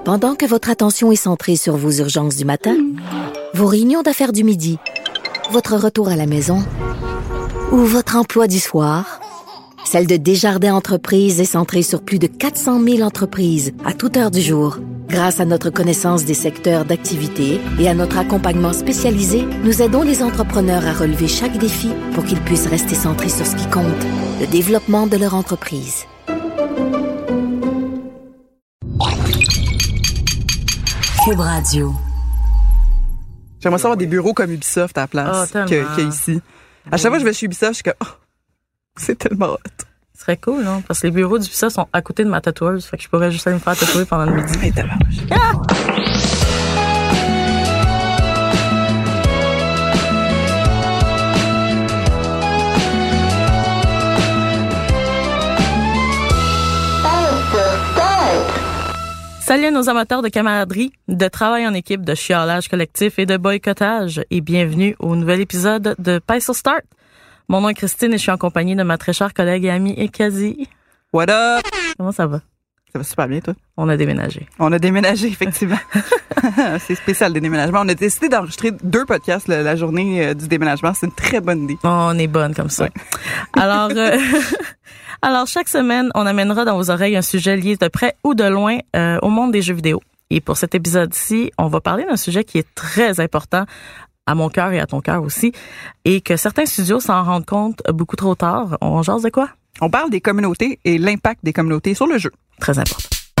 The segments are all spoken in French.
Pendant que votre attention est centrée sur vos urgences du matin, vos réunions d'affaires du midi, votre retour à la maison ou votre emploi du soir, celle de Desjardins Entreprises est centrée sur plus de 400 000 entreprises à toute heure du jour. Grâce à notre connaissance des secteurs d'activité et à notre accompagnement spécialisé, nous aidons les entrepreneurs à relever chaque défi pour qu'ils puissent rester centrés sur ce qui compte, le développement de leur entreprise. Cube Radio. J'aimerais savoir des bureaux comme Ubisoft à la place que ici. À chaque fois que je vais chez Ubisoft, je suis comme, oh, c'est tellement hot. Ce serait cool, non? Parce que les bureaux d'Ubisoft sont à côté de ma tatoueuse. Fait que je pourrais juste aller me faire tatouer pendant le midi. Hey, Salut à nos amateurs de camaraderie, de travail en équipe, de chiolage collectif et de boycottage. Et bienvenue au nouvel épisode de Pencil Start. Mon nom est Christine et je suis en compagnie de ma très chère collègue et amie Ekazi. What up? Comment ça va? Ça va super bien, toi? On a déménagé. On a déménagé, effectivement. C'est spécial, le déménagement. On a décidé d'enregistrer 2 podcasts la journée du déménagement. C'est une très bonne idée. On est bonne comme ça. Ouais. Alors, chaque semaine, on amènera dans vos oreilles un sujet lié de près ou de loin au monde des jeux vidéo. Et pour cet épisode-ci, on va parler d'un sujet qui est très important à mon cœur et à ton cœur aussi, et que certains studios s'en rendent compte beaucoup trop tard. On jase de quoi? On parle des communautés et l'impact des communautés sur le jeu. Très important.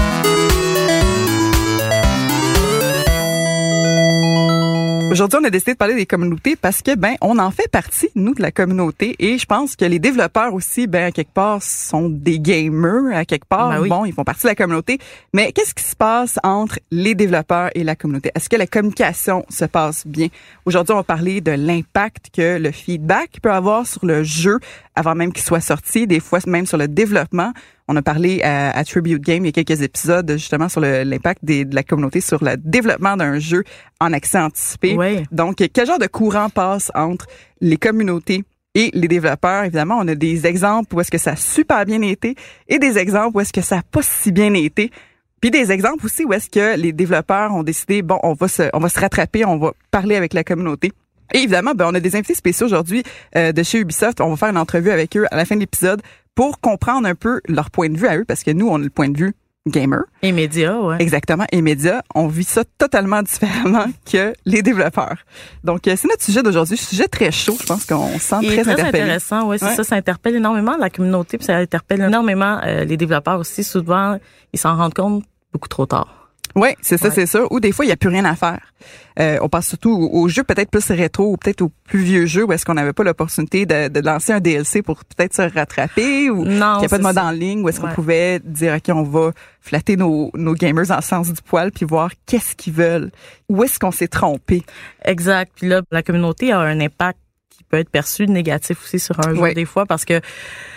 Aujourd'hui, on a décidé de parler des communautés parce que, on en fait partie, nous, de la communauté. Et je pense que les développeurs aussi, à quelque part, sont des gamers, à quelque part. Ben oui. Bon, ils font partie de la communauté. Mais qu'est-ce qui se passe entre les développeurs et la communauté? Est-ce que la communication se passe bien? Aujourd'hui, on va parler de l'impact que le feedback peut avoir sur le jeu avant même qu'il soit sorti, des fois même sur le développement. On a parlé à Tribute Game il y a quelques épisodes justement sur l'impact de la communauté sur le développement d'un jeu en accès anticipé. Oui. Donc, quel genre de courant passe entre les communautés et les développeurs? Évidemment, on a des exemples où est-ce que ça a super bien été et des exemples où est-ce que ça n'a pas si bien été. Puis des exemples aussi où est-ce que les développeurs ont décidé, on va se rattraper, on va parler avec la communauté. Et évidemment, on a des invités spéciaux aujourd'hui de chez Ubisoft. On va faire une entrevue avec eux à la fin de l'épisode pour comprendre un peu leur point de vue à eux, parce que nous, on a le point de vue gamer. Et médias, ouais. Exactement. Et médias, on vit ça totalement différemment que les développeurs. Donc, c'est notre sujet d'aujourd'hui. Sujet très chaud. Je pense qu'on se sent très interpellé. Très intéressant, oui, c'est ça. Ça interpelle énormément la communauté, puis ça interpelle énormément les développeurs aussi. Souvent, ils s'en rendent compte beaucoup trop tard. Oui, c'est ça, c'est ça. Ou des fois, il n'y a plus rien à faire. On pense surtout aux jeux peut-être plus rétro ou peut-être aux plus vieux jeux où est-ce qu'on n'avait pas l'opportunité de lancer un DLC pour peut-être se rattraper ou qu'il n'y a pas de mode en ligne où est-ce qu'on pouvait dire, OK, on va flatter nos gamers en sens du poil puis voir qu'est-ce qu'ils veulent. Où est-ce qu'on s'est trompé? Exact. Puis là, la communauté a un impact qui peut être perçu négatif aussi sur un jeu des fois parce que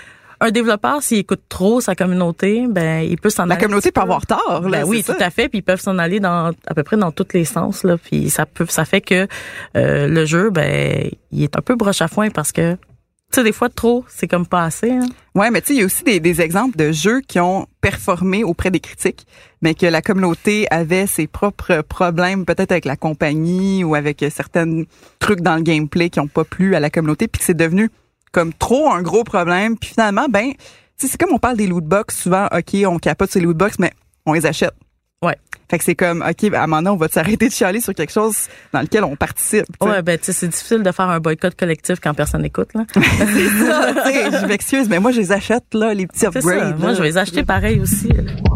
un développeur, s'il écoute trop sa communauté, il peut s'en aller. La communauté peut avoir tort, là. Oui, tout à fait. Puis ils peuvent s'en aller à peu près dans tous les sens, là. Puis ça fait que le jeu, il est un peu broche à foin parce que, tu sais, des fois trop, c'est comme pas assez. Hein. Ouais, mais tu sais, il y a aussi des exemples de jeux qui ont performé auprès des critiques, mais que la communauté avait ses propres problèmes, peut-être avec la compagnie ou avec certains trucs dans le gameplay qui ont pas plu à la communauté, puis que c'est devenu comme trop un gros problème, puis finalement, c'est comme on parle des lootbox, souvent, OK, on capote sur les lootbox, mais on les achète. Ouais. Fait que c'est comme, OK, à un moment donné, on va s'arrêter de chialer sur quelque chose dans lequel on participe. T'sais. Ouais, tu sais, c'est difficile de faire un boycott collectif quand personne n'écoute, là. C'est ça, tu sais, je m'excuse, mais moi, je les achète, là, les petits upgrades. C'est ça. Moi, je vais les acheter pareil aussi.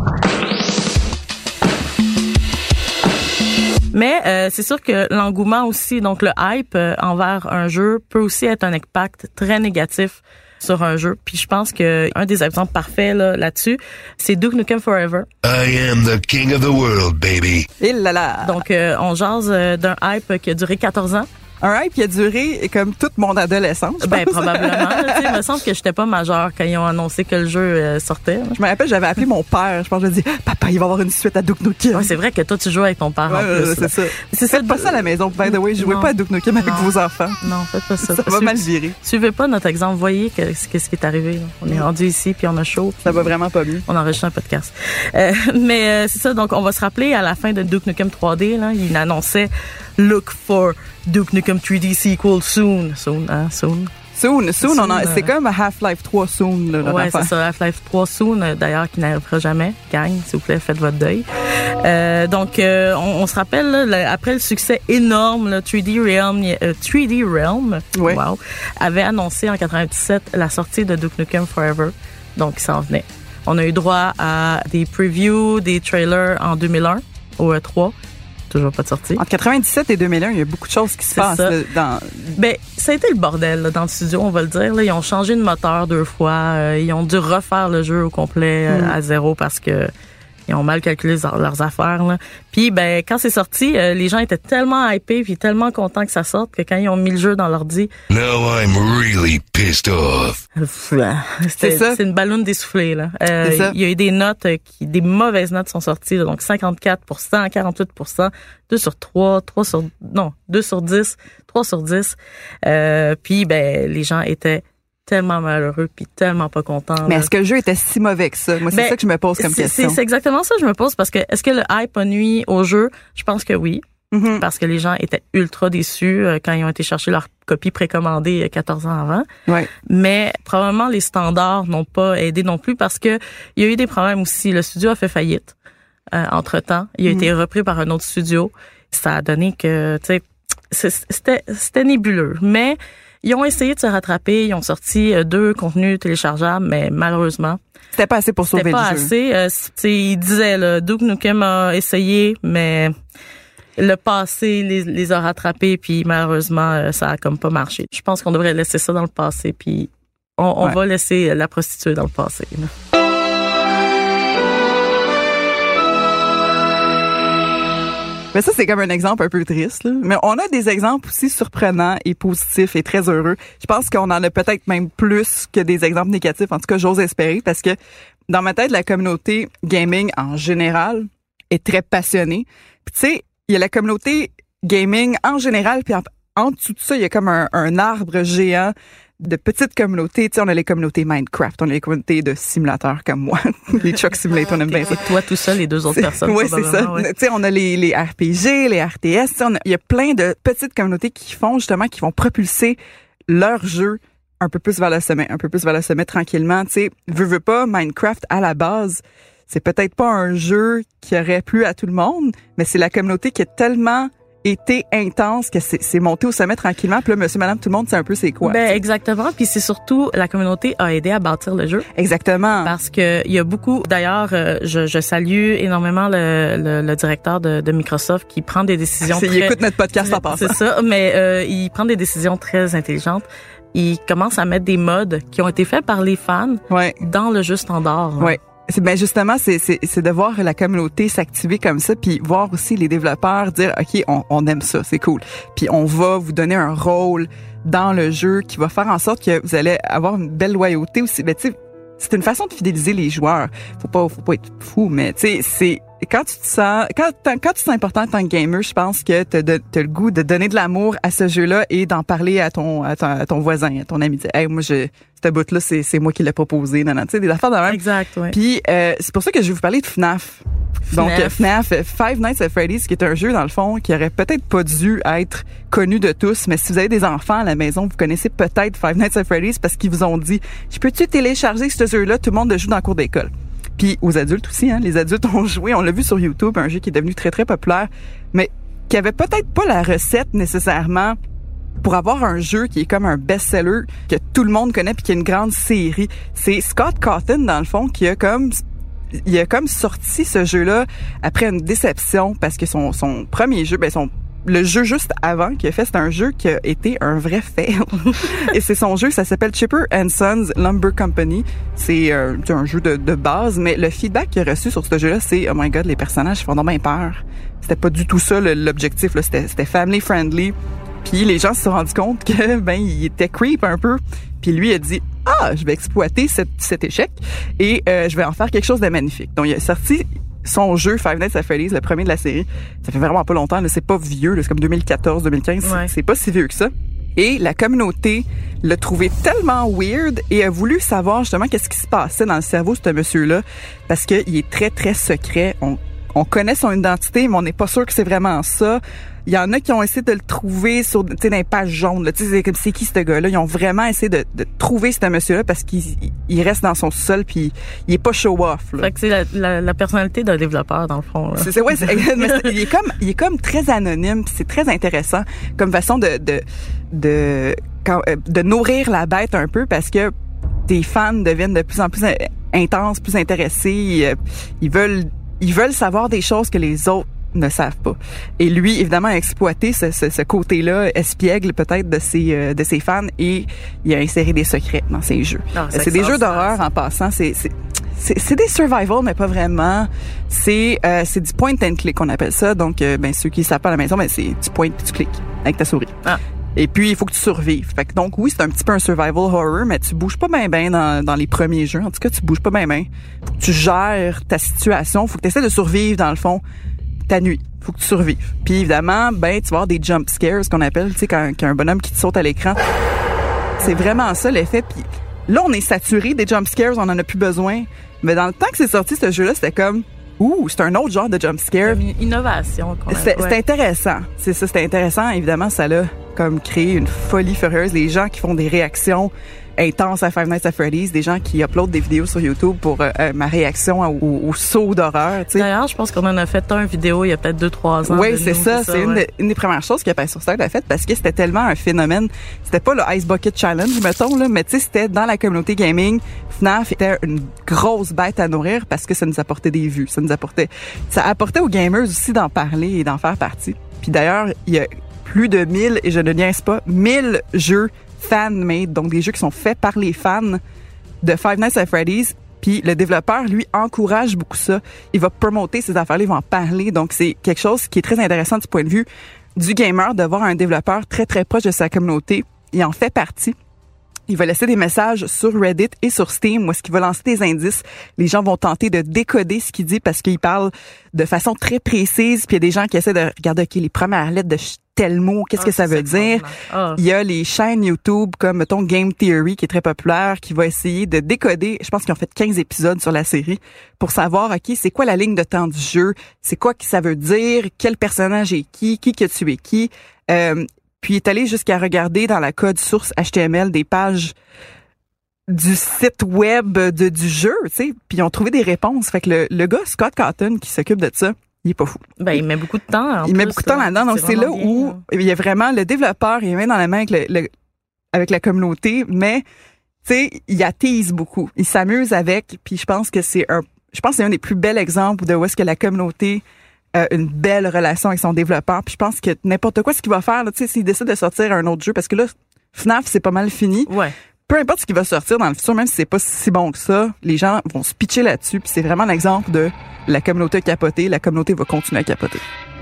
Mais c'est sûr que l'engouement aussi, donc le hype envers un jeu peut aussi être un impact très négatif sur un jeu. Puis je pense que un des exemples parfaits là-dessus, c'est Duke Nukem Forever. I am the king of the world, baby. Et là là. Donc on jase d'un hype qui a duré 14 ans. Un hype qui a duré comme toute mon adolescence. Ben, probablement. Il me semble que j'étais pas majeure quand ils ont annoncé que le jeu sortait. Je me rappelle, j'avais appelé mon père. Je pense que je lui ai dit, papa, il va y avoir une suite à Duke Nukem. Ouais, c'est vrai que toi, tu joues avec ton père en plus. C'est ça. Faites pas ça à la maison. By the way, jouez pas à Duke Nukem avec vos enfants. Non, faites pas ça. Ça va mal virer. Suivez pas notre exemple. Voyez qu'est-ce qui est arrivé. Là. On est rendu ici, puis on a chaud. Ça va vraiment pas bien. On enregistre un podcast. Mais c'est ça. Donc, on va se rappeler à la fin de Duke Nukem 3D, là, il annonçait Look for Duke Nukem 3D sequel soon. Soon. C'est comme Half-Life 3 soon. Là, ouais, c'est ça. Half-Life 3 soon, d'ailleurs, qui n'arrivera jamais. Gang, s'il vous plaît, faites votre deuil. Donc, on se rappelle, là, après le succès énorme, là, 3D Realm, ouais. Wow, avait annoncé en 97 la sortie de Duke Nukem Forever. Donc, il s'en venait. On a eu droit à des previews, des trailers en 2001 au E3. Toujours pas de sortie. Entre 97 et 2001, il y a beaucoup de choses qui se passent. Ben, ça a été le bordel là, dans le studio, on va le dire. Là, ils ont changé de moteur 2 fois. Ils ont dû refaire le jeu au complet à zéro parce que ils ont mal calculé leurs affaires. Là. Puis, ben, quand c'est sorti, les gens étaient tellement hypés puis tellement contents que ça sorte que quand ils ont mis le jeu dans l'ordi... Now I'm really pissed off. C'est une balloune d'essoufflé, là. Il y a eu des notes des mauvaises notes sont sorties, là, donc 54%, 48%, 2 sur 10, 3 sur 10. Puis, ben, les gens étaient tellement malheureux puis tellement pas contents. Mais est-ce que le jeu était si mauvais que ça? Moi, c'est ça que je me pose comme question. C'est exactement ça que je me pose parce que est-ce que le hype a nuit au jeu? Je pense que oui. Mm-hmm. Parce que les gens étaient ultra déçus quand ils ont été chercher leur copie précommandée 14 ans avant. Ouais. Mais probablement les standards n'ont pas aidé non plus parce que il y a eu des problèmes aussi. Le studio a fait faillite entre-temps. Il a été repris par un autre studio. Ça a donné que, tu sais, c'était nébuleux. Mais ils ont essayé de se rattraper. Ils ont sorti 2 contenus téléchargeables, mais malheureusement... C'était pas assez pour sauver le jeu. C'était pas assez. Ils disaient, là, Duke Nukem a essayé, mais le passé les a rattrapés, puis malheureusement, ça a comme pas marché. Je pense qu'on devrait laisser ça dans le passé, puis on va laisser la prostituée dans le passé. Là. Mais ça, c'est comme un exemple un peu triste, là. Mais on a des exemples aussi surprenants et positifs et très heureux. Je pense qu'on en a peut-être même plus que des exemples négatifs. En tout cas, j'ose espérer parce que dans ma tête, la communauté gaming en général est très passionnée. Puis tu sais, il y a la communauté gaming en général, puis en dessous de ça, il y a comme un arbre géant de petites communautés. Tu sais, on a les communautés Minecraft, on a les communautés de simulateurs comme moi. Les Truck Simulator, on aime bien ça. Et toi tout seul, les 2 autres personnes. Oui, c'est ça. Ouais. Tu sais, on a les RPG, les RTS. Il y a plein de petites communautés qui vont propulser leur jeu un peu plus vers le sommet tranquillement. Tu sais, veux pas, Minecraft à la base, c'est peut-être pas un jeu qui aurait plu à tout le monde, mais c'est la communauté qui est tellement été intense que c'est monté au sommet tranquillement. Puis là, monsieur, madame, tout le monde sait un peu c'est quoi. Ben, exactement. Puis c'est surtout, la communauté a aidé à bâtir le jeu. Exactement. Parce que il y a beaucoup, d'ailleurs, je salue énormément le directeur de Microsoft qui prend des décisions Il écoute notre podcast en passant. C'est ça, mais il prend des décisions très intelligentes. Il commence à mettre des mods qui ont été faits par les fans dans le jeu standard. Ouais. Ben justement, c'est de voir la communauté s'activer comme ça, puis voir aussi les développeurs dire OK, on aime ça, c'est cool. Puis on va vous donner un rôle dans le jeu qui va faire en sorte que vous allez avoir une belle loyauté aussi. Ben tu sais, c'est une façon de fidéliser les joueurs. Faut pas être fou, mais tu sais, c'est quand tu te sens important en tant que gamer, je pense que t'as le goût de donner de l'amour à ce jeu-là et d'en parler à ton voisin, à ton ami. Hey, moi cette bout-là, c'est moi qui l'ai proposé. Non, tu sais, des affaires de même. Exact, ouais. Puis c'est pour ça que je vais vous parler de FNAF. Donc FNAF, Five Nights at Freddy's, qui est un jeu dans le fond qui aurait peut-être pas dû être connu de tous, mais si vous avez des enfants à la maison, vous connaissez peut-être Five Nights at Freddy's parce qu'ils vous ont dit « Peux-tu télécharger ce jeu-là? Tout le monde le joue dans le cours d'école. » Puis aux adultes aussi, hein, les adultes ont joué, on l'a vu sur YouTube, un jeu qui est devenu très très populaire, mais qui avait peut-être pas la recette nécessairement pour avoir un jeu qui est comme un best-seller que tout le monde connaît puis qui est une grande série. C'est Scott Cawthon dans le fond qui a comme sorti ce jeu-là après une déception parce que son premier jeu, le jeu juste avant qu'il a fait, c'est un jeu qui a été un vrai fail. Et c'est son jeu, ça s'appelle Chipper & Sons Lumber Company. C'est un jeu de base, mais le feedback qu'il a reçu sur ce jeu-là, c'est « Oh my God, les personnages font donc bien peur ». C'était pas du tout ça l'objectif, là. C'était family friendly. Puis les gens se sont rendus compte que il était creep un peu. Puis lui a dit je vais exploiter cet échec et je vais en faire quelque chose de magnifique. Donc il a sorti son jeu Five Nights at Freddy's, le premier de la série. Ça fait vraiment pas longtemps, là, c'est pas vieux, là, c'est comme 2014, 2015, c'est pas si vieux que ça. Et la communauté l'a trouvé tellement weird et a voulu savoir justement qu'est-ce qui se passait dans le cerveau de ce monsieur-là, parce qu'il est très, très secret. On connaît son identité, mais on n'est pas sûr que c'est vraiment ça. Il y en a qui ont essayé de le trouver sur, tu sais, dans les pages jaunes, là. Tu sais, c'est comme, c'est qui ce gars-là? Ils ont vraiment essayé de trouver ce monsieur-là parce qu'il reste dans son sol puis il est pas show-off, là. Fait que c'est la personnalité d'un développeur, dans le fond, là. Il est comme très anonyme puis c'est très intéressant comme façon de nourrir la bête un peu parce que tes fans deviennent de plus en plus intenses, plus intéressés. Ils veulent savoir des choses que les autres ne savent pas. Et lui, évidemment, a exploité ce côté-là espiègle peut-être de ses fans et il a inséré des secrets dans ses jeux. C'est des jeux d'horreur en passant. C'est des survival, mais pas vraiment. C'est du point and click qu'on appelle ça. Donc, ceux qui savent pas à la maison, c'est tu pointes puis tu cliques avec ta souris. Et puis, il faut que tu survives. Fait que donc, oui, c'est un petit peu un survival horror, mais tu bouges pas bien dans les premiers jeux. En tout cas, tu bouges pas bien. Faut que tu gères ta situation. Faut que tu essaies de survivre, dans le fond, ta nuit. Faut que tu survives. Puis, évidemment, tu vas avoir des jump scares, ce qu'on appelle, tu sais, quand un bonhomme qui te saute à l'écran. C'est vraiment ça, l'effet. Puis là, on est saturé des jump scares, on en a plus besoin. Mais dans le temps que c'est sorti, ce jeu-là, c'était comme... c'est un autre genre de jump scare. Une innovation. C'était intéressant. C'est ça, c'était intéressant. Évidemment, ça l'a comme créé une folie furieuse. Les gens qui font des réactions intenses à Five Nights at Freddy's, des gens qui uploadent des vidéos sur YouTube pour ma réaction au saut d'horreur. Tu sais. D'ailleurs, je pense qu'on en a fait une vidéo il y a peut-être 2-3 ans. Oui, c'est ça. C'est une des premières choses que Sur Star a fait parce que c'était tellement un phénomène. C'était pas le Ice Bucket Challenge, mettons, là, mais tu sais, c'était dans la communauté gaming. FNAF était une grosse bête à nourrir parce que ça nous apportait des vues. Ça apportait aux gamers aussi d'en parler et d'en faire partie. Puis d'ailleurs, il y a plus de 1000, et je ne niaise pas, 1000 jeux fan-made, donc des jeux qui sont faits par les fans de Five Nights at Freddy's. Puis le développeur, lui, encourage beaucoup ça. Il va promoter ces affaires-là, il va en parler. Donc c'est quelque chose qui est très intéressant du point de vue du gamer, de voir un développeur très, très proche de sa communauté. Il en fait partie. Il va laisser des messages sur Reddit et sur Steam où est-ce qu'il va lancer des indices. Les gens vont tenter de décoder ce qu'il dit parce qu'il parle de façon très précise. Puis il y a des gens qui essaient de regarder, OK, les premières lettres de tel mot, qu'est-ce que ça veut dire? Il y a les chaînes YouTube comme, mettons, Game Theory qui est très populaire, qui va essayer de décoder. Je pense qu'ils ont fait 15 épisodes sur la série pour savoir, OK, c'est quoi la ligne de temps du jeu? C'est quoi que ça veut dire? Quel personnage est qui a tué qui? Puis il est allé jusqu'à regarder dans la code source HTML des pages du site web du jeu, tu sais, puis ils ont trouvé des réponses. Fait que le gars, Scott Cotton, qui s'occupe de ça, il est pas fou. Il met beaucoup de temps. Il met beaucoup de temps là-dedans. Donc c'est là où il y a vraiment le développeur, il est main dans la main avec la communauté, mais tu sais, il attise beaucoup. Il s'amuse avec, puis je pense que c'est un des plus bels exemples de où est-ce que la communauté une belle relation avec son développeur. Puis je pense que n'importe quoi ce qu'il va faire, tu sais, s'il décide de sortir un autre jeu, parce que là, FNAF, c'est pas mal fini. Ouais. Peu importe ce qui va sortir dans le futur, même si c'est pas si bon que ça, les gens vont se pitcher là-dessus. Puis c'est vraiment l'exemple de la communauté capotée. La communauté va continuer à capoter.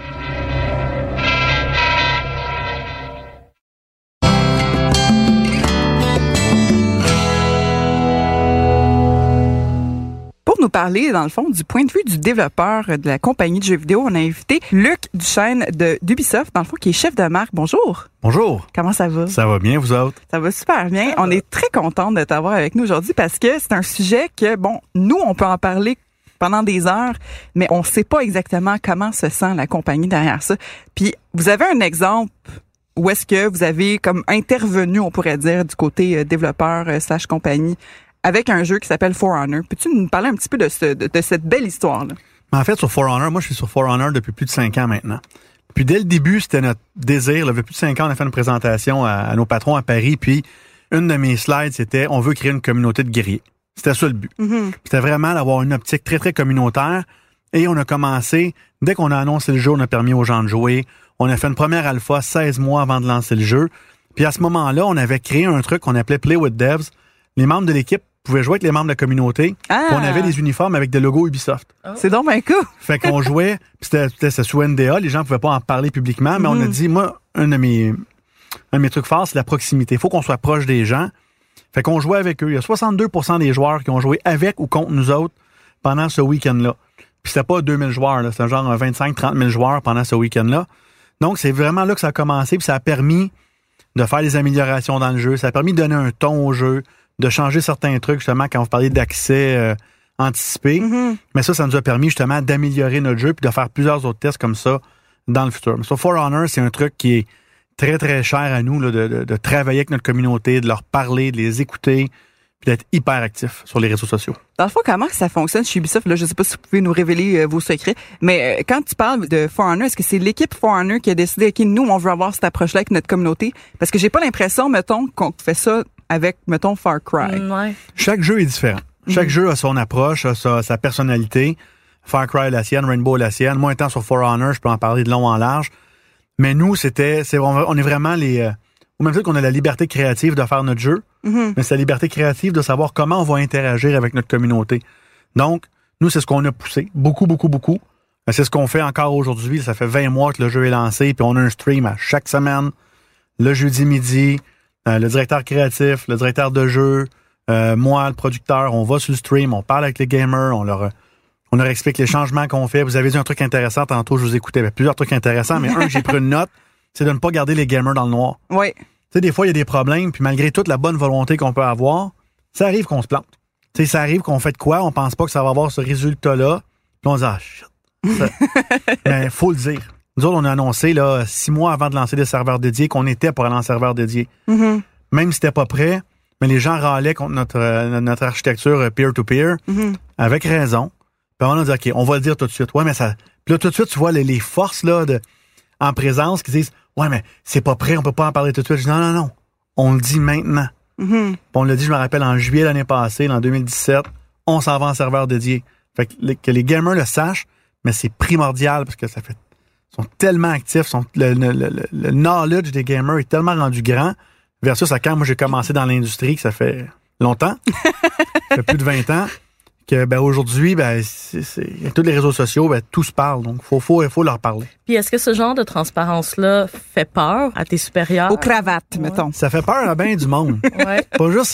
Pour nous parler, dans le fond, du point de vue du développeur de la compagnie de jeux vidéo, on a invité Luc Duchesne d'Ubisoft, dans le fond, qui est chef de marque. Bonjour. Bonjour. Comment ça va? Ça va bien, vous autres? Ça va super bien. On est très contente de t'avoir avec nous aujourd'hui parce que c'est un sujet que, nous, on peut en parler pendant des heures, mais on sait pas exactement comment se sent la compagnie derrière ça. Puis, vous avez un exemple où est-ce que vous avez comme intervenu, on pourrait dire, du côté développeur / compagnie, avec un jeu qui s'appelle For Honor. Peux-tu nous parler un petit peu de cette belle histoire-là? En fait, sur For Honor, moi, je suis sur For Honor depuis plus de 5 ans maintenant. Puis dès le début, c'était notre désir. Là, depuis plus de 5 ans, on a fait une présentation à nos patrons à Paris. Puis une de mes slides, c'était « On veut créer une communauté de guerriers ». C'était ça le but. Mm-hmm. C'était vraiment d'avoir une optique très, très communautaire. Et on a commencé, dès qu'on a annoncé le jeu, on a permis aux gens de jouer. On a fait une première alpha 16 mois avant de lancer le jeu. Puis à ce moment-là, on avait créé un truc qu'on appelait Play with Devs. Les membres de l'équipe pouvaient jouer avec les membres de la communauté. Ah. On avait des uniformes avec des logos Ubisoft. Oh. C'est donc bien cool. Fait qu'on jouait, puis c'était sous NDA, les gens pouvaient pas en parler publiquement, mais on a dit, moi, un de mes un de mes trucs forts, c'est la proximité. Il faut qu'on soit proche des gens. Fait qu'on jouait avec eux. Il y a 62% des joueurs qui ont joué avec ou contre nous autres pendant ce week-end-là. Puis c'était pas 2000 joueurs, là. C'était genre 25-30 000 joueurs pendant ce week-end-là. Donc, c'est vraiment là que ça a commencé. Puis ça a permis de faire des améliorations dans le jeu. Ça a permis de donner un ton au jeu, de changer certains trucs, justement, quand vous parliez d'accès anticipé. Mm-hmm. Mais ça nous a permis, justement, d'améliorer notre jeu puis de faire plusieurs autres tests comme ça dans le futur. Mais sur For Honor, c'est un truc qui est très, très cher à nous, là, de travailler avec notre communauté, de leur parler, de les écouter, puis d'être hyper actif sur les réseaux sociaux. Dans le fond, comment ça fonctionne chez Ubisoft? Là, je ne sais pas si vous pouvez nous révéler vos secrets, mais quand tu parles de For Honor, est-ce que c'est l'équipe For Honor qui a décidé, OK, nous, on veut avoir cette approche-là avec notre communauté? Parce que j'ai pas l'impression, mettons, qu'on fait ça avec, mettons, Far Cry. Ouais. Chaque jeu est différent. Chaque jeu a son approche, a sa personnalité. Far Cry a la sienne, Rainbow a la sienne. Moi, étant sur For Honor, je peux en parler de long en large. Mais nous, on est vraiment au même titre qu'on a la liberté créative de faire notre jeu, mais c'est la liberté créative de savoir comment on va interagir avec notre communauté. Donc, nous, c'est ce qu'on a poussé. Beaucoup, beaucoup, beaucoup. C'est ce qu'on fait encore aujourd'hui. Ça fait 20 mois que le jeu est lancé, puis on a un stream à chaque semaine, le jeudi midi. Le directeur créatif, le directeur de jeu, moi, le producteur, on va sur le stream, on parle avec les gamers, on leur explique les changements qu'on fait. Vous avez dit un truc intéressant tantôt, je vous écoutais. Il y avait plusieurs trucs intéressants, mais un, j'ai pris une note, c'est de ne pas garder les gamers dans le noir. Oui. Tu sais, des fois, il y a des problèmes, puis malgré toute la bonne volonté qu'on peut avoir, ça arrive qu'on se plante. Tu sais, ça arrive qu'on fait de quoi, on pense pas que ça va avoir ce résultat-là, puis on se dit, ah, shit. Mais faut le dire. Nous autres, on a annoncé, là, 6 mois avant de lancer des serveurs dédiés, qu'on était pour aller en serveur dédié. Mm-hmm. Même si c'était pas prêt, mais les gens râlaient contre notre architecture peer-to-peer, avec raison. Puis on a dit, OK, on va le dire tout de suite. Ouais, mais ça. Puis là, tout de suite, tu vois les forces là en présence qui disent, ouais, mais c'est pas prêt, on peut pas en parler tout de suite. Je dis, non. On le dit maintenant. Mm-hmm. Puis on l'a dit, je me rappelle, en juillet l'année passée, en 2017, on s'en va en serveur dédié. Fait que les gamers le sachent, mais c'est primordial parce que ça fait. Ils sont tellement actifs, le knowledge des gamers est tellement rendu grand, versus à quand moi j'ai commencé dans l'industrie, que ça fait longtemps, ça fait plus de 20 ans, que aujourd'hui, tous les réseaux sociaux, tout se parle, donc faut leur parler. Puis est-ce que ce genre de transparence-là fait peur à tes supérieurs? Aux cravates, mettons. Ça fait peur à bien du monde. Ouais. Pas juste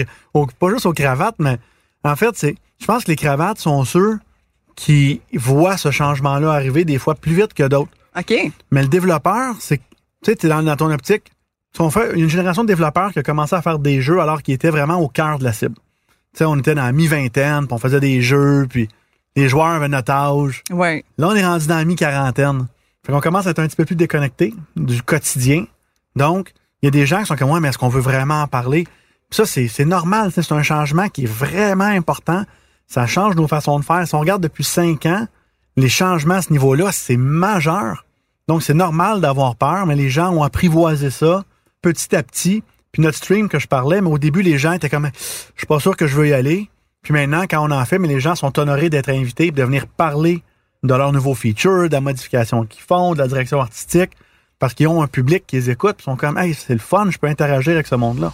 aux cravates, mais en fait, je pense que les cravates sont ceux qui voient ce changement-là arriver des fois plus vite que d'autres. OK. Mais le développeur, c'est, tu sais, t'es dans ton optique. On fait une génération de développeurs qui a commencé à faire des jeux alors qu'ils étaient vraiment au cœur de la cible. Tu sais, on était dans la mi-vingtaine, puis on faisait des jeux, puis les joueurs avaient notre âge. Ouais. Là, on est rendu dans la mi-quarantaine. Fait qu'on commence à être un petit peu plus déconnecté du quotidien. Donc, il y a des gens qui sont comme moi, mais est-ce qu'on veut vraiment en parler? Puis ça, c'est normal. C'est un changement qui est vraiment important. Ça change nos façons de faire. Si on regarde depuis 5 ans, les changements à ce niveau-là, c'est majeur. Donc, c'est normal d'avoir peur, mais les gens ont apprivoisé ça petit à petit. Puis notre stream que je parlais, mais au début, les gens étaient comme, je suis pas sûr que je veux y aller. Puis maintenant, quand on en fait, mais les gens sont honorés d'être invités et de venir parler de leurs nouveaux features, de la modification qu'ils font, de la direction artistique, parce qu'ils ont un public qui les écoute, puis sont comme, hey, c'est le fun, je peux interagir avec ce monde-là.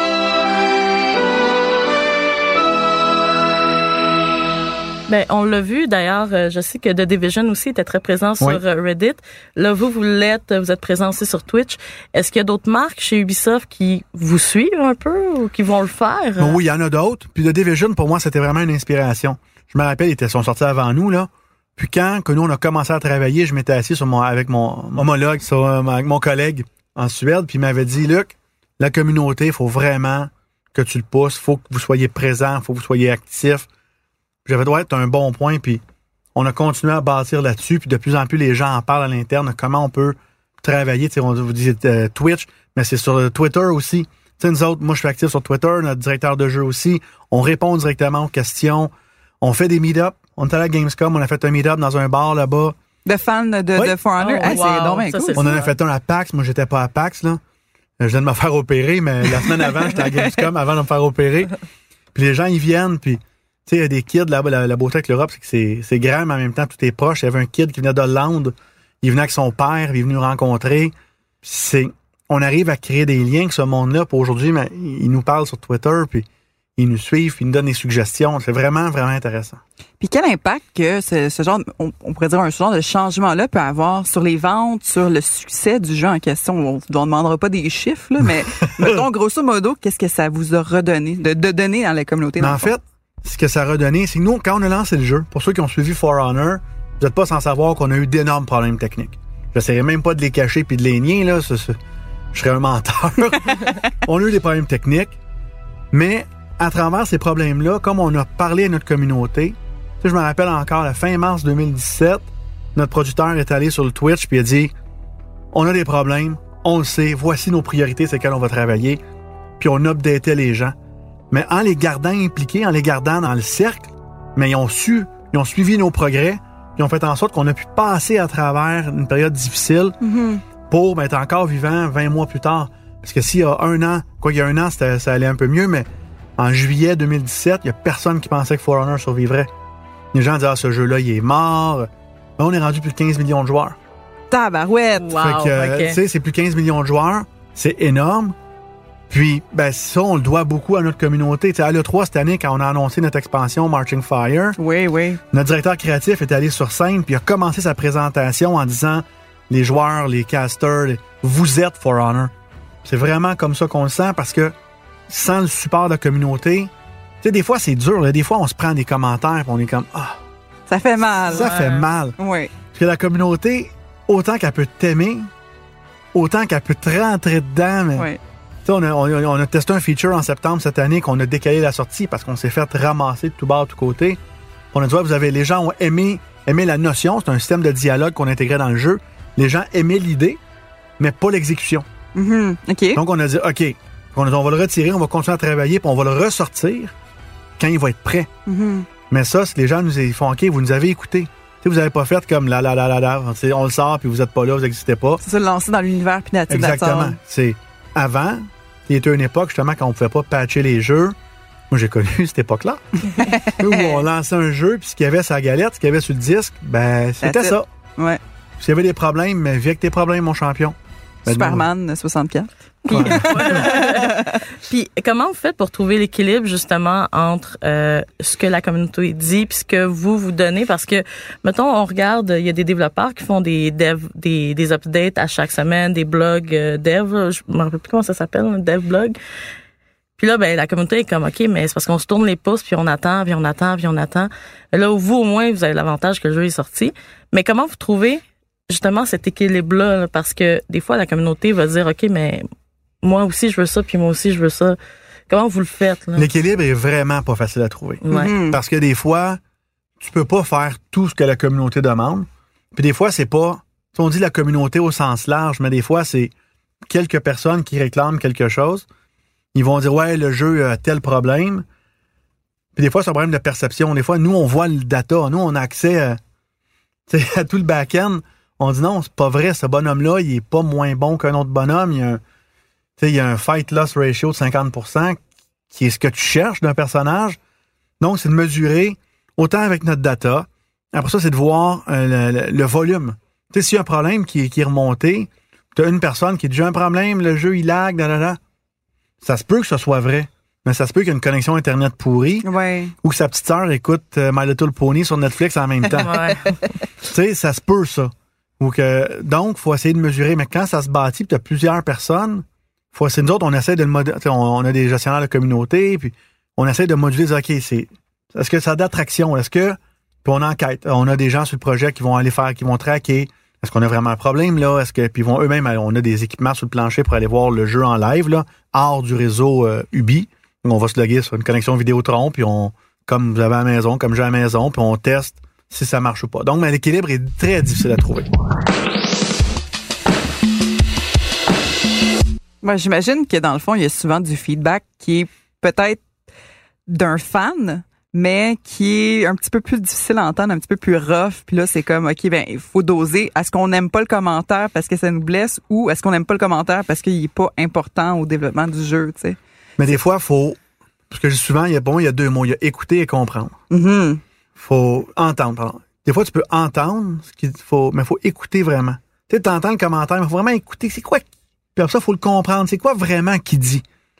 Ben, on l'a vu d'ailleurs, je sais que The Division aussi était très présent sur Reddit. Là, vous êtes présent aussi sur Twitch. Est-ce qu'il y a d'autres marques chez Ubisoft qui vous suivent un peu ou qui vont le faire? Oui, il y en a d'autres. Puis The Division, pour moi, c'était vraiment une inspiration. Je me rappelle, ils sont sortis avant nous, là. Puis quand nous, on a commencé à travailler, je m'étais assis avec mon homologue, avec mon collègue en Suède, puis il m'avait dit, Luc, la communauté, il faut vraiment que tu le pousses, il faut que vous soyez présent, il faut que vous soyez actifs. J'avais droit d'être un bon point, puis on a continué à bâtir là-dessus, puis de plus en plus, les gens en parlent à l'interne, comment on peut travailler. Tu sais, on vous dit Twitch, mais c'est sur Twitter aussi. Tu sais, nous autres, moi, je suis actif sur Twitter, notre directeur de jeu aussi. On répond directement aux questions. On fait des meet-ups. On est allé à Gamescom, on a fait un meet-up dans un bar là-bas. De fans de For Honor? Oh, wow. C'est donc bien cool. On en a fait un à PAX. Moi, j'étais pas à PAX, là. Je viens de me faire opérer, mais la semaine avant, j'étais à Gamescom avant de me faire opérer. Puis les gens, ils viennent, puis tu sais, il y a des kids là-bas. La beauté avec l'Europe, c'est que c'est grand, mais en même temps, tout est proche. Il y avait un kid qui venait d'Hollande. Il venait avec son père, il est venu nous rencontrer. On arrive à créer des liens avec ce monde-là. Pour aujourd'hui, il nous parle sur Twitter, puis ils nous suivent, ils nous donnent des suggestions. C'est vraiment, vraiment intéressant. Puis quel impact que ce genre, on pourrait dire ce genre de changement-là peut avoir sur les ventes, sur le succès du jeu en question? On ne demandera pas des chiffres, là, mais mettons, grosso modo, qu'est-ce que ça vous a redonné, de donner dans la communauté? En fait, ce que ça a redonné, c'est que nous, quand on a lancé le jeu, pour ceux qui ont suivi For Honor, vous n'êtes pas sans savoir qu'on a eu d'énormes problèmes techniques. J'essaierai même pas de les cacher puis de les nier, là. Je serais un menteur. On a eu des problèmes techniques, mais à travers ces problèmes-là, comme on a parlé à notre communauté, tu sais, je me rappelle encore, la fin mars 2017, notre producteur est allé sur le Twitch puis il a dit « On a des problèmes, on le sait, voici nos priorités, c'est lesquelles on va travailler. » Puis on updatait les gens. Mais en les gardant impliqués, en les gardant dans le cercle, mais ils ont suivi nos progrès, ils ont fait en sorte qu'on a pu passer à travers une période difficile pour être encore vivant 20 mois plus tard. Parce que s'il y a un an, il y a un an, ça allait un peu mieux, mais en juillet 2017, il n'y a personne qui pensait que For Honor survivrait. Les gens disaient, ce jeu-là, il est mort. Mais on est rendu plus de 15 millions de joueurs. Tabarouette! Wow, fait que, tu sais, c'est plus de 15 millions de joueurs. C'est énorme. Puis, ça, on le doit beaucoup à notre communauté. Tu sais, à l'E3 cette année, quand on a annoncé notre expansion Marching Fire, oui. notre directeur créatif est allé sur scène puis il a commencé sa présentation en disant, les joueurs, les casters, vous êtes For Honor. C'est vraiment comme ça qu'on le sent parce que sans le support de la communauté, tu sais, des fois, c'est dur. Là. Des fois, on se prend des commentaires et on est comme, ça fait mal. Ça fait mal. Oui. Parce que la communauté, autant qu'elle peut t'aimer, autant qu'elle peut te rentrer dedans, mais... Oui. On a testé un feature en septembre cette année qu'on a décalé la sortie parce qu'on s'est fait ramasser de tout bord, de tout côté. On a dit, les gens ont aimé la notion. C'est un système de dialogue qu'on intégrait dans le jeu. Les gens aimaient l'idée, mais pas l'exécution. OK. Donc, on a dit, OK, on va le retirer, on va continuer à travailler, puis on va le ressortir quand il va être prêt. Mais ça, si les gens ils font, OK, vous nous avez écouté. Vous n'avez pas fait comme là, on le sort, puis vous n'êtes pas là, vous n'existez pas. C'est ça, le lancer dans l'univers puis natif. Exactement. C'est avant, il y a une époque, justement, quand on ne pouvait pas patcher les jeux. Moi, j'ai connu cette époque-là. Où on lançait un jeu, puis ce qu'il y avait sur la galette, ce qu'il y avait sur le disque, c'était ça. Ouais. S'il y avait des problèmes, mais viens avec tes problèmes, mon champion. Superman 64. Puis comment vous faites pour trouver l'équilibre justement entre ce que la communauté dit puis ce que vous donnez? Parce que, mettons, on regarde, il y a des développeurs qui font des updates à chaque semaine, des blogs dev, je me rappelle plus comment ça s'appelle, un dev blog. Puis là, la communauté est comme, OK, mais c'est parce qu'on se tourne les pouces puis on attend. Là, vous, au moins, vous avez l'avantage que le jeu est sorti. Mais comment vous trouvez justement cet équilibre-là? Là, parce que des fois, la communauté va dire, OK, mais moi aussi, je veux ça, puis moi aussi, je veux ça. Comment vous le faites? Là? L'équilibre est vraiment pas facile à trouver. Ouais. Parce que des fois, tu peux pas faire tout ce que la communauté demande. Puis des fois, c'est pas... On dit la communauté au sens large, mais des fois, c'est quelques personnes qui réclament quelque chose. Ils vont dire, ouais, le jeu a tel problème. Puis des fois, c'est un problème de perception. Des fois, nous, on voit le data. Nous, on a accès à tout le back-end. On dit, non, c'est pas vrai. Ce bonhomme-là, il est pas moins bon qu'un autre bonhomme. Il y a un fight-loss ratio de 50%, qui est ce que tu cherches d'un personnage. Donc, c'est de mesurer autant avec notre data. Après ça, c'est de voir le volume. Tu sais, s'il y a un problème qui est remonté, tu as une personne qui dit, j'ai un problème, le jeu, il lag, ça se peut que ce soit vrai, mais ça se peut qu'il y ait une connexion Internet pourrie ou que sa petite sœur écoute My Little Pony sur Netflix en même temps. Tu sais, ça se peut, ça. Donc, il faut essayer de mesurer. Mais quand ça se bâtit, tu as plusieurs personnes, nous autres, on essaie de le moduler. On a des gestionnaires de communauté, puis on essaie de moduler, dire, OK, est-ce que ça a d'attraction? Est-ce que... Puis on enquête. On a des gens sur le projet qui vont aller faire, qui vont traquer. Est-ce qu'on a vraiment un problème, là? Puis vont eux-mêmes, on a des équipements sur le plancher pour aller voir le jeu en live, là, hors du réseau Ubi. Donc, on va se loguer sur une connexion Vidéotron, puis comme vous avez à la maison, comme j'ai à la maison, puis on teste si ça marche ou pas. Donc, l'équilibre est très difficile à trouver. Moi, j'imagine que dans le fond, il y a souvent du feedback qui est peut-être d'un fan, mais qui est un petit peu plus difficile à entendre, un petit peu plus rough. Puis là, c'est comme, OK, il faut doser. Est-ce qu'on n'aime pas le commentaire parce que ça nous blesse ou est-ce qu'on n'aime pas le commentaire parce qu'il n'est pas important au développement du jeu, tu sais? Mais des fois, parce que souvent, il y a deux mots. Il y a écouter et comprendre. Faut entendre, pardon. Des fois, tu peux entendre mais il faut écouter vraiment. Tu sais, t'entends le commentaire, mais il faut vraiment écouter. C'est quoi? Puis après ça, il faut le comprendre. C'est quoi vraiment qu'il dit?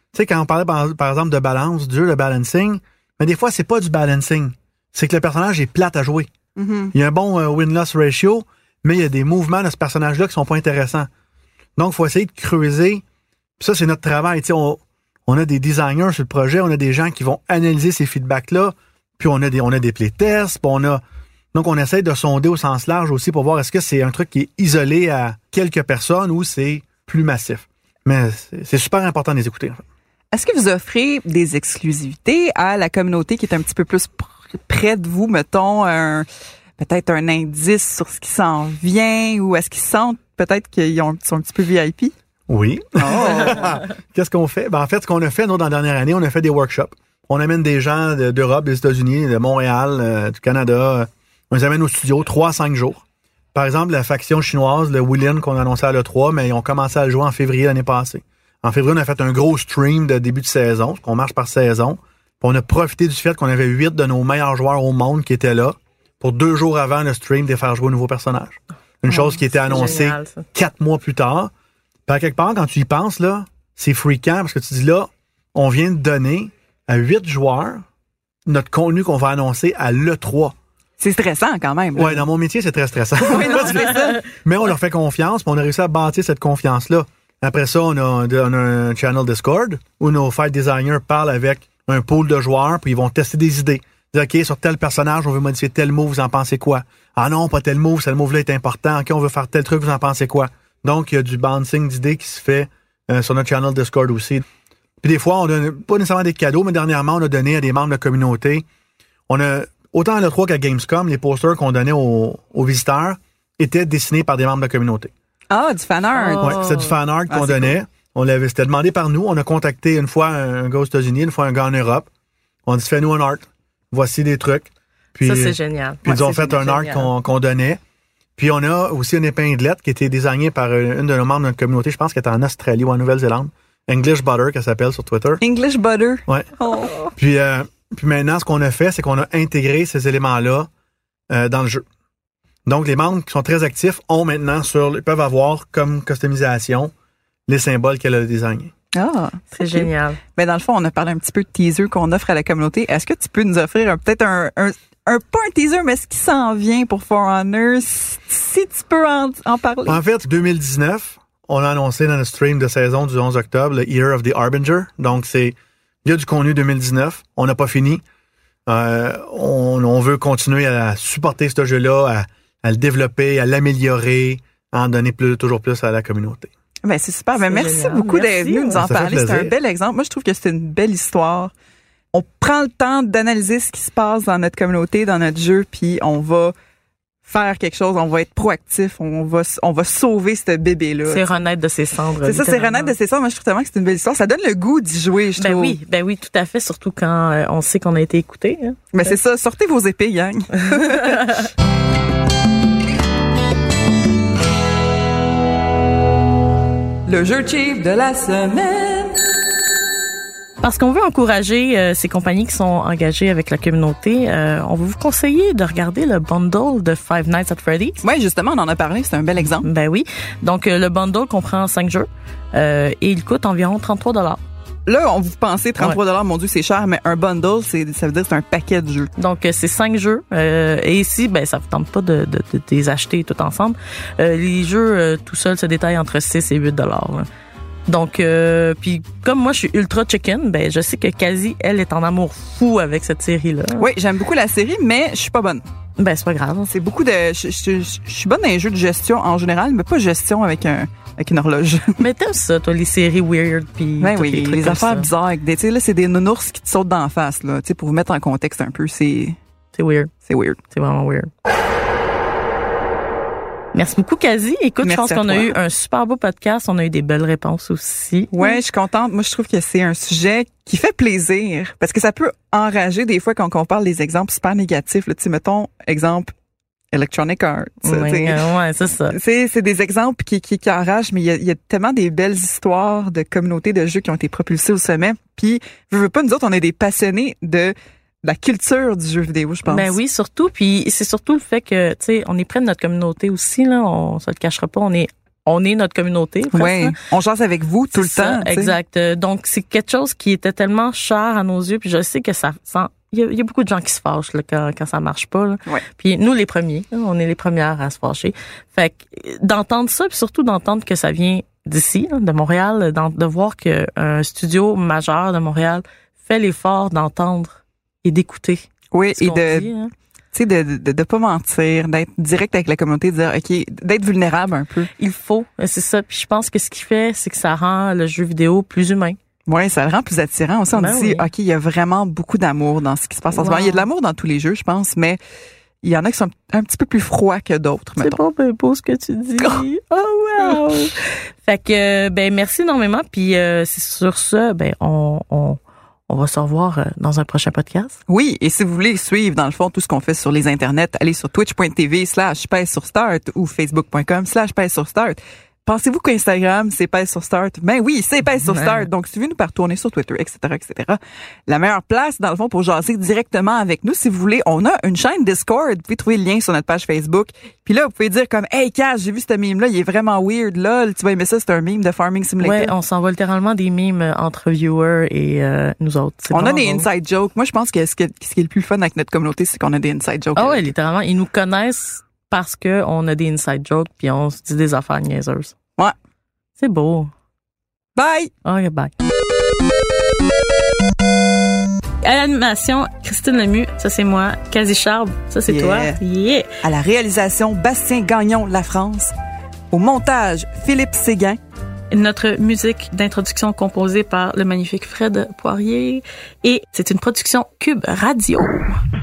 Tu sais, quand on parlait par exemple de balance, du jeu de balancing, mais des fois, c'est pas du balancing. C'est que le personnage est plate à jouer. Mm-hmm. Il y a un bon win-loss ratio, mais il y a des mouvements de ce personnage-là qui sont pas intéressants. Donc, il faut essayer de creuser. Puis ça, c'est notre travail. Tu sais, on a des designers sur le projet, on a des gens qui vont analyser ces feedbacks-là, puis on a des playtests, puis donc on essaie de sonder au sens large aussi pour voir est-ce que c'est un truc qui est isolé à quelques personnes ou c'est plus massif. Mais c'est super important de les écouter. En fait. Est-ce que vous offrez des exclusivités à la communauté qui est un petit peu plus près de vous, mettons, peut-être un indice sur ce qui s'en vient, ou est-ce qu'ils sentent peut-être qu'ils sont un petit peu VIP? Oui. Oh. Qu'est-ce qu'on fait? En fait, ce qu'on a fait, nous, dans la dernière année, on a fait des workshops. On amène des gens d'Europe, des États-Unis, de Montréal, du Canada. On les amène au studio 3 à 5 jours. Par exemple, la faction chinoise, le Willian, qu'on a annoncé à l'E3, mais ils ont commencé à le jouer en février l'année passée. En février, on a fait un gros stream de début de saison, parce qu'on marche par saison. Puis on a profité du fait qu'on avait 8 de nos meilleurs joueurs au monde qui étaient là pour 2 jours avant le stream de faire jouer un nouveau personnage. Une chose qui était annoncée génial, 4 mois plus tard. Puis à quelque part, quand tu y penses, là, c'est fréquent parce que tu dis là, on vient de donner à 8 joueurs notre contenu qu'on va annoncer à l'E3. C'est stressant quand même. Ouais, dans mon métier, c'est très stressant. Oui, non, c'est ça. Mais on leur fait confiance, puis on a réussi à bâtir cette confiance-là. Après ça, on a un channel Discord où nos fight designers parlent avec un pool de joueurs, puis ils vont tester des idées. Ils disent, OK, sur tel personnage, on veut modifier tel move, vous en pensez quoi? Ah non, pas tel move, ce move-là est important. OK, on veut faire tel truc, vous en pensez quoi? Donc, il y a du bouncing d'idées qui se fait sur notre channel Discord aussi. Puis des fois, on donne pas nécessairement des cadeaux, mais dernièrement, on a donné à des membres de la communauté. On a, autant à l'E3 qu'à Gamescom, les posters qu'on donnait aux visiteurs étaient dessinés par des membres de la communauté. Ah, du fan art. Ouais, c'était du fan art qu'on c'est donnait. Cool. C'était demandé par nous. On a contacté une fois un gars aux États-Unis, une fois un gars en Europe. On dit, fais-nous un art. Voici des trucs. Puis, ça, c'est génial. Puis ils ont c'est fait un art qu'on donnait. Puis on a aussi une épinglette qui a été désignée par une de nos membres de notre communauté, je pense qu'elle est en Australie ou en Nouvelle-Zélande. English Butter, qu'elle s'appelle sur Twitter. English Butter. Ouais. Oh. Puis maintenant, ce qu'on a fait, c'est qu'on a intégré ces éléments-là dans le jeu. Donc, les membres qui sont très actifs ils peuvent avoir comme customisation les symboles qu'elle a désignés. Ah, C'est génial. Ben dans le fond, on a parlé un petit peu de teaser qu'on offre à la communauté. Est-ce que tu peux nous offrir peut-être un pas un teaser, mais ce qui s'en vient pour For Honor, si tu peux en parler? En fait, 2019, on a annoncé dans le stream de saison du 11 octobre le Year of the Harbinger. Donc, il y a du contenu 2019. On n'a pas fini. On veut continuer à supporter ce jeu-là, à le développer, à l'améliorer, à en donner toujours plus à la communauté. Ben c'est super. Ben merci génial. beaucoup d'être Merci. venu nous en Ça fait parler. C'est plaisir. un bel exemple. Moi, je trouve que c'est une belle histoire. On prend le temps d'analyser ce qui se passe dans notre communauté, dans notre jeu, puis on va faire quelque chose. On va être proactif. On va sauver ce bébé-là. C'est renaître de ses cendres. C'est ça, c'est renaître de ses cendres. Moi, je trouve tellement que c'est une belle histoire. Ça donne le goût d'y jouer, je trouve. Ben oui, tout à fait. Surtout quand on sait qu'on a été écouté. Hein. Mais c'est ça. Sortez vos épées, gang. Le jeu cheap de la semaine. Parce qu'on veut encourager ces compagnies qui sont engagées avec la communauté, on va vous conseiller de regarder le bundle de Five Nights at Freddy's. Oui, justement, on en a parlé. C'est un bel exemple. Ben oui. Donc, le bundle comprend 5 jeux et il coûte environ 33$. Là, on vous pensez 33$, mon Dieu, c'est cher, mais un bundle, ça veut dire que c'est un paquet de jeux. Donc, c'est 5 jeux. Et ici, ben, ça vous tente pas de les acheter tout ensemble. Les jeux, tout seuls, se détaillent entre 6 et 8$. Là. Donc, puis comme moi, je suis ultra chicken, ben, je sais que Kazi, elle, est en amour fou avec cette série-là. Oui, j'aime beaucoup la série, mais je suis pas bonne. Ben, c'est pas grave. C'est beaucoup de... Je suis bonne dans les jeux de gestion en général, mais pas gestion avec une horloge. Mais t'aimes ça, toi, les séries weird, puis Ben tous oui, les trucs les comme affaires ça. bizarres. Avec tu sais, là, c'est des nounours qui te sautent d'en face, là. Tu sais, pour vous mettre en contexte un peu, c'est C'est weird. C'est vraiment weird. Merci beaucoup, Kazi. Écoute, Merci je pense à qu'on a toi. eu un super beau podcast. On a eu des belles réponses aussi. Ouais, je suis contente. Moi, je trouve que c'est un sujet qui fait plaisir parce que ça peut enrager des fois quand on parle des exemples super négatifs. Là, tu sais, mettons, exemple, Electronic Arts. Ouais, c'est ça. C'est des exemples qui enragent, mais il y a tellement des belles histoires de communautés de jeux qui ont été propulsées au sommet. Puis, je veux pas, nous autres, on est des passionnés de la culture du jeu vidéo, je pense. Ben oui, surtout. Puis c'est surtout le fait que, tu sais, on est près de notre communauté aussi, là. On se le cachera pas. on est notre communauté. Oui, on jase avec vous tout le temps. Exact. Donc, c'est quelque chose qui était tellement cher à nos yeux, puis je sais que ça sent... Il y a beaucoup de gens qui se fâchent là, quand ça marche pas. Là. Ouais. Puis nous, les premiers, là, on est les premières à se fâcher. Fait que d'entendre ça, puis surtout d'entendre que ça vient d'ici, là, de Montréal, de voir qu'un studio majeur de Montréal fait l'effort d'entendre et d'écouter. Oui, ce et qu'on dit, hein. Tu sais, de pas mentir, d'être direct avec la communauté, de dire, OK, d'être vulnérable un peu. Il faut, c'est ça. Puis je pense que ce qu'il fait, c'est que ça rend le jeu vidéo plus humain. Oui, ça le rend plus attirant aussi. On dit, oui. OK, il y a vraiment beaucoup d'amour dans ce qui se passe en ce moment. Il y a de l'amour dans tous les jeux, je pense, mais il y en a qui sont un petit peu plus froids que d'autres, C'est mettons. pas bien beau ce que tu dis. Oh, wow! Fait que, merci énormément. Puis c'est sur ça, on va se revoir dans un prochain podcast. Oui, et si vous voulez suivre, dans le fond, tout ce qu'on fait sur les internets, allez sur twitch.tv/pèse-sur-start ou facebook.com/pèse-sur-start. Pensez-vous qu'Instagram, c'est Pèse sur Start? Ben oui, c'est Pèse sur Start. Donc, suivez-nous partout. On est sur Twitter, etc., etc. La meilleure place, dans le fond, pour jaser directement avec nous, si vous voulez, on a une chaîne Discord. Vous pouvez trouver le lien sur notre page Facebook. Puis là, vous pouvez dire comme, hey, Cass, j'ai vu ce meme-là, il est vraiment weird, lol. Tu vas aimer ça, c'est un meme de Farming Simulator. Ouais, on s'envoie littéralement des memes entre viewers et nous autres. C'est on a des drôle. inside jokes. Moi, je pense que ce qui est le plus fun avec notre communauté, c'est qu'on a des inside jokes. Ah ouais, littéralement. Ils nous connaissent parce que on a des inside jokes puis on se dit des affaires niaiseuses. Ouais. C'est beau. Bye! OK, bye. À l'animation, Christine Lemieux, ça c'est moi. Quasi Charbe, ça c'est toi. Yeah! À la réalisation, Bastien Gagnon, La France. Au montage, Philippe Séguin. Notre musique d'introduction composée par le magnifique Fred Poirier. Et c'est une production Cube Radio.